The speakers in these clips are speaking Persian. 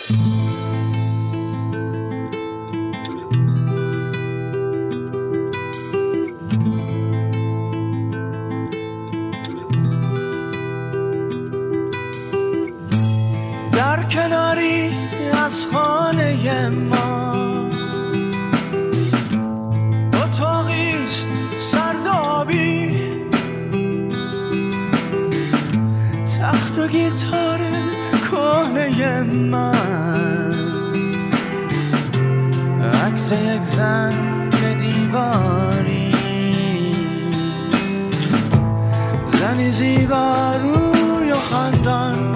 در کناری از خانه ما اتاقیست سردابی، تخت و گیتار کهنه من، عکس یک زن به دیواری، زنی زیبا روی و خندان،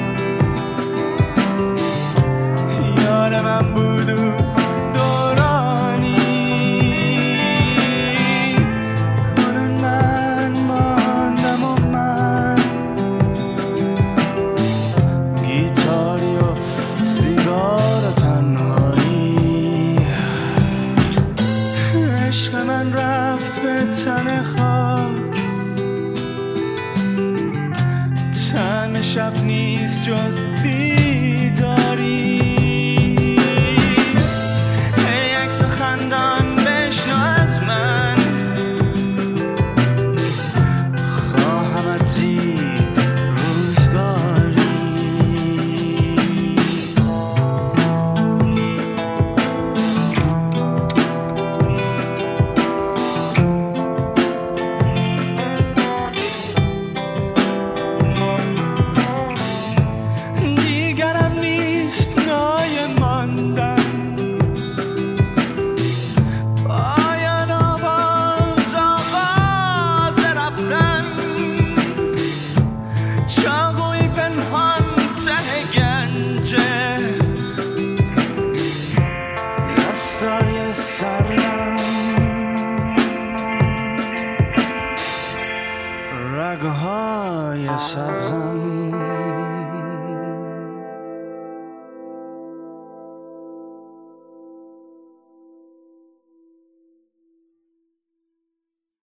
یار من بود و دورانی، کنون من ماندم و من گیتاری و سیگار و تنهایی، عشق من رفت به تن خاک، تن شب نیست جز بیداری، خندان بشنو از من، خواهمت دید روزگاری. دیگرم نیست نای ماندن، سایه سرم، رگهای سبزم.